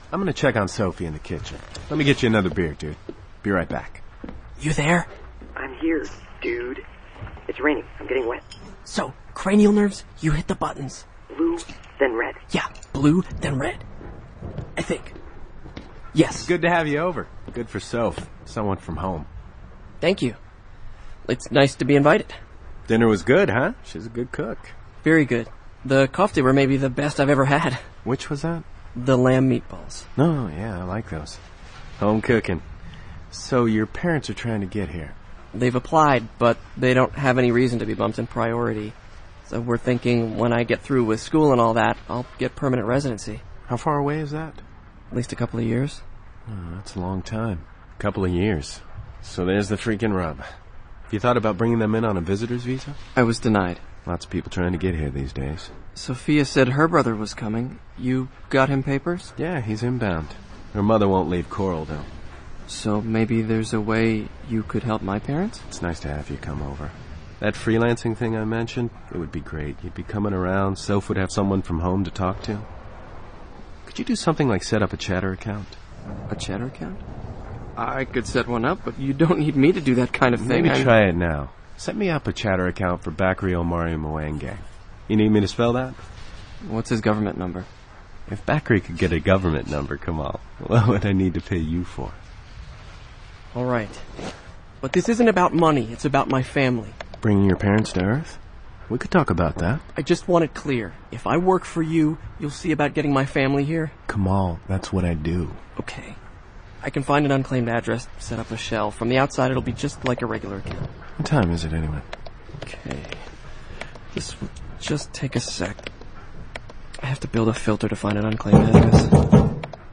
I'm gonna check on Sophie in the kitchen. Let me get you another beer, dude. Be right back. You there? I'm here, dude. It's raining. I'm getting wet. So, cranial nerves, you hit the buttons. Blue, then red. Yeah, blue, then red. I think. Yes. Good to have you over. Good for Soph. Someone from home. Thank you. It's nice to be invited. Dinner was good, huh? She's a good cook. Very good. The kofta were maybe the best I've ever had. Which was that? The lamb meatballs. Oh, yeah, I like those. Home cooking. So your parents are trying to get here. They've applied, but they don't have any reason to be bumped in priority. So we're thinking when I get through with school and all that, I'll get permanent residency. How far away is that? At least a couple of years. Oh, that's a long time. Couple of years. So there's the freaking rub. You thought about bringing them in on a visitor's visa? I was denied. Lots of people trying to get here these days. Sophia said her brother was coming. You got him papers? Yeah, he's inbound. Her mother won't leave Coral, though. So maybe there's a way you could help my parents? It's nice to have you come over. That freelancing thing I mentioned, it would be great. You'd be coming around, Soph would have someone from home to talk to. Could you do something like set up a Chatter account? A Chatter account? I could set one up, but you don't need me to do that kind of thing. Maybe try it now. Set me up a Chatter account for Bakri Omari Mwange. You need me to spell that? What's his government number? If Bakri could get a government number, Kamal, what would I need to pay you for? All right. But this isn't about money, it's about my family. Bringing your parents to Earth? We could talk about that. I just want it clear. If I work for you, you'll see about getting my family here? Kamal, that's what I do. Okay. I can find an unclaimed address, set up a shell. From the outside, it'll be just like a regular account. What time is it anyway? Okay. This will just take a sec. I have to build a filter to find an unclaimed address.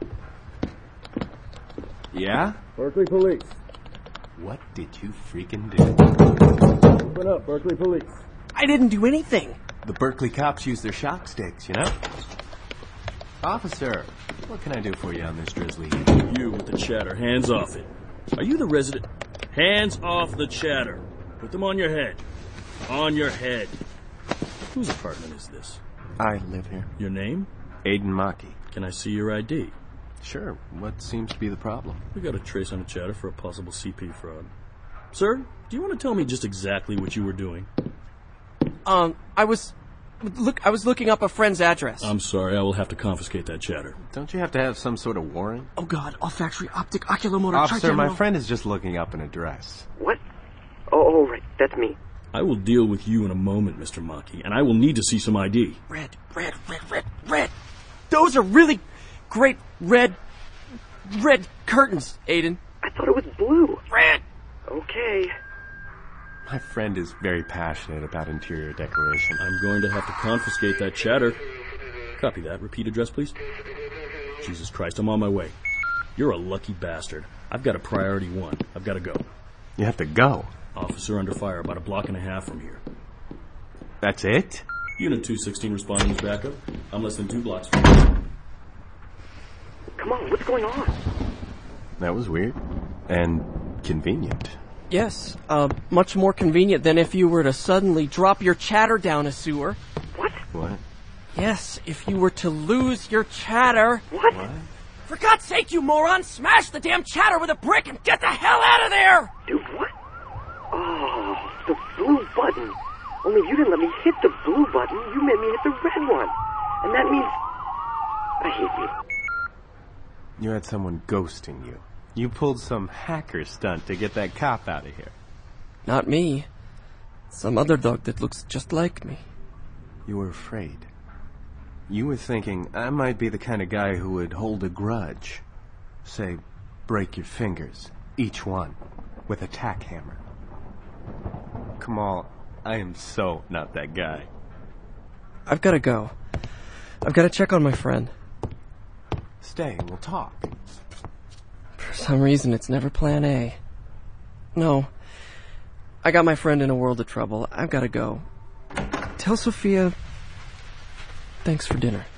Yeah? Berkeley Police. What did you freaking do? Open up, Berkeley Police. I didn't do anything. The Berkeley cops use their shock sticks, you know? Officer, what can I do for you on this drizzly evening? You with the chatter, hands off it. Are you the resident? Hands off the chatter. Put them on your head. On your head. Whose apartment is this? I live here. Your name? Aiden Maki. Can I see your ID? Sure. What seems to be the problem? We got a trace on the chatter for a possible CP fraud. Sir, do you want to tell me just exactly what you were doing? I was looking up a friend's address. I'm sorry, I will have to confiscate that chatter. Don't you have to have some sort of warrant? Oh God, olfactory, optic, oculomotor, Officer, my trigeminal. friend is just looking up an address. What? Oh, right. That's me. I will deal with you in a moment, Mr. Maki, and I will need to see some ID. Red. Those are really great red curtains, Aiden. I thought it was blue. Red. Okay. My friend is very passionate about interior decoration. I'm going to have to confiscate that chatter. Copy that. Repeat address, please. Jesus Christ, I'm on my way. You're a lucky bastard. I've got a priority one. I've got to go. You have to go. Officer under fire about a block and a half from here. That's it? Unit 216 responding as backup. I'm less than 2 blocks from here. Come on, what's going on? That was weird. And convenient. Yes, much more convenient than if you were to suddenly drop your chatter down a sewer. What? What? Yes, if you were to lose your chatter. What? For God's sake, you moron! Smash the damn chatter with a brick and get the hell out of there! Dude, what? Oh, the blue button. Only you didn't let me hit the blue button. You made me hit the red one. And that means I hate you. You had someone ghosting you. You pulled some hacker stunt to get that cop out of here. Not me. Some other dog that looks just like me. You were afraid. You were thinking I might be the kind of guy who would hold a grudge. Say, break your fingers, each one, with a tack hammer. Kamal, I am so not that guy. I've got to go. I've got to check on my friend. Stay, we'll talk. For some reason, it's never plan A. No. I got my friend in a world of trouble. I've got to go. Tell Sophia... thanks for dinner.